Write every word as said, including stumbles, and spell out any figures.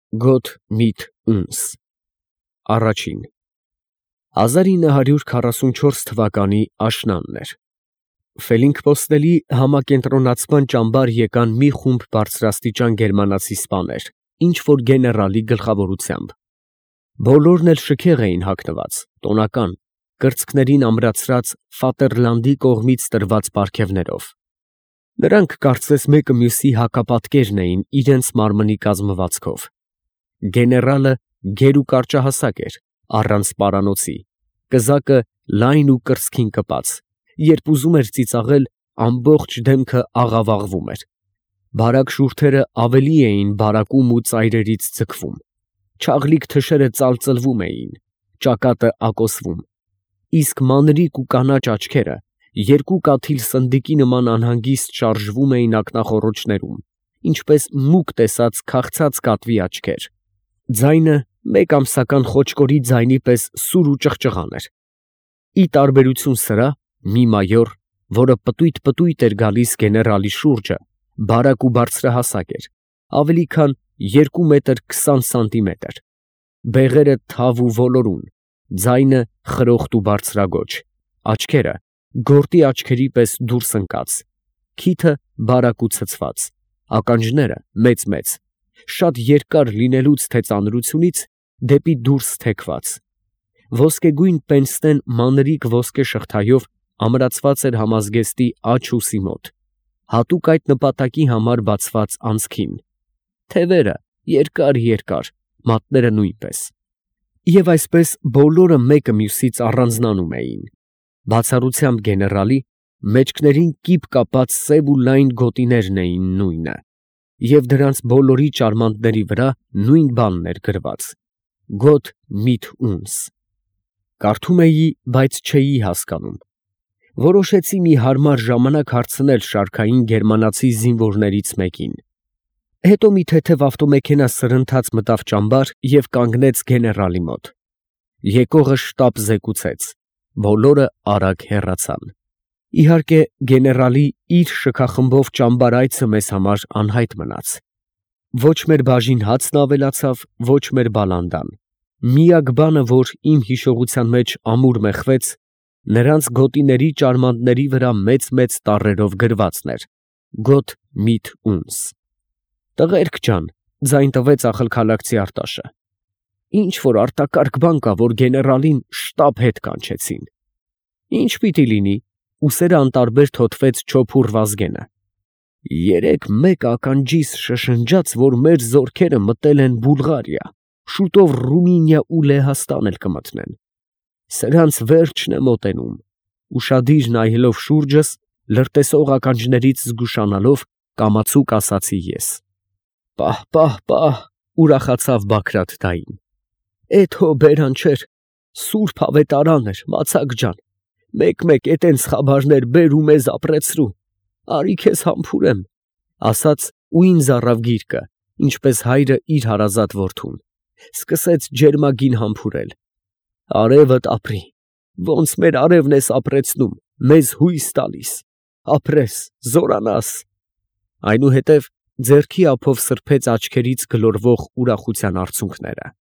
Գոթ միտ ունս Առաջին հազար ինը հարյուր քառասունչորս թվականի աշնանն էր։ Ֆելինգպոստելի համակենտրոնացման ճամբար եկան մի խումբ բարձրաստիճան գերմանացի սպաներ, ինչ-որ գեներալի գլխավորությամբ։ Բոլորն էլ շքեղ էին հագնված, տոնական, կրծքներին ամրացրած Ֆատերլանդի կողմից տրված պարգևներով։ Նրանք կարծես մեկը մյուսի հակապատկերն էին իրենց մարմնի կազմվածքով։ Գեներալը գեր ու կարճահասակ էր, առանց պարանոցի, կզակը լայն ու կրծքին կպած, երբ ուզում էր ծիծաղել, ամբողջ դեմքը աղավաղվում էր։ Բարակ շուրթերը ավելի էին բարակում ու ծայրերից ձգվում, չաղլիկ թշերը ծալծլվում էին, ճակատը ակոսվում, իսկ մանրիկ ու կանաչ աչքերը երկու կաթիլ սնդիկի նման անհանգիստ շարժվում էին ակնախոռոչներում, ինչպես մուկ տեսած քաղցած կատվի աչքեր։ Ձայնը մեկ ամսական խոճկորի ձայնի պես սուր ու ճղճղան էր։ Ի տարբերություն սրա, մի մայոր, որը պտույտ֊պտույտ էր գալիս գեներալի շուրջը, բարակ ու բարձրահասակ էր, ավելի քան երկու մետր քսան սանտիմետր, բեղերը թավ ու ոլորուն, ձայնը խրոխտ ու բարձրագոչ, աչքերը գորտի աչքերի պես դուրս ընկած, քիթը բարակ ու ցցված, ականջները մեծ֊մեծ, շատ երկար լինելուց թե ծանրությունից դեպի դուրս թեքված, ոսկեգույն պենսնեն մանրիկ ոսկե շղթայով ամրացված էր համազգեստի աջ ուսի մոտ, հատուկ այդ նպատակի համար բացված անցքին, թևերը երկար֊երկար, մատները նույնպես։ Եվ այսպես բոլորը մեկը մյուսից առանձնանում էին, բացառությամբ գեներալի, մեջքներին կիպ կապած սև ու լայն գոտիներն էին նույնը, և դրանց բոլորի ճարմանտների վրա նույն բանն էր գրված. «Գոթ միտ ունս»։ Կարդում էի, բայց չէի հասկանում։ Որոշեցի մի հարմար ժամանակ հարցնել շարքային գերմանացի զինվորներից մեկին։ Հետո մի թեթև ավտոմեքենա սրընթաց մտավ ճամբար և կանգնեց գեներալի մոտ։ Եկողը շտապ զեկուցեց, բոլորը արագ հեռացան։ Իհարկե, գեներալի իր շքախմբով ճամբար այցը մեզ համար անհայտ մնաց։ Ոչ մեր բաժին հացն ավելացավ, ոչ մեր բալանդան։ Միակ բանը, որ իմ հիշողության մեջ ամուր մեխվեց, նրանց գոտիների ճարմանտների վրա մեծ֊մեծ տառերով գրվածն էր. «Գոթ միտ ունս»։ «Տղերք ջան», ձայն տվեց ախալքալաքցի Արտաշը, «ինչ որ արտակարգ բան կա, որ գեներալին շտապ հետ կանչեցին»։ «Ի՞նչ պիտի լինի», ուսերը անտարբեր թոթվեց չոփուռ Վազգենը։ «Երեկ մեկ ականջիս շշնջաց, որ մեր զորքերը մտել են Բուլղարիա, շուտով Ռումինիա ու Լեհաստան էլ կմտնեն։ Սրանց վերջն է մոտենում», ուշադիր նայելով շուրջս, լրտեսող ականջներից զգուշանալով, կամացուկ ասացի ես։ «Պահ, պահ, պահ», ուրախացավ Բագրատ֊դային։ «Էդ հո բերան չէր, սուրբ ավետարան էր, Մացակ ջան, մեկ֊մեկ էտենց խաբարներ բեր ու մեզ ապրեցրու, արի քեզ համբուրեմ», ասաց ու ինձ առավ գիրկը, ինչպես հայրը իր հարազատ որդուն, սկսեց ջերմագին համբուրել։ «Արևդ ապրի, ոնց մեր արևն ես ապրեցնում, մեզ հույս տալիս, ապրես, զորանաս»։ Այնուհետև ձեռքի ափով սրբեց աչքերից գլորվող ուրախության արցունքները։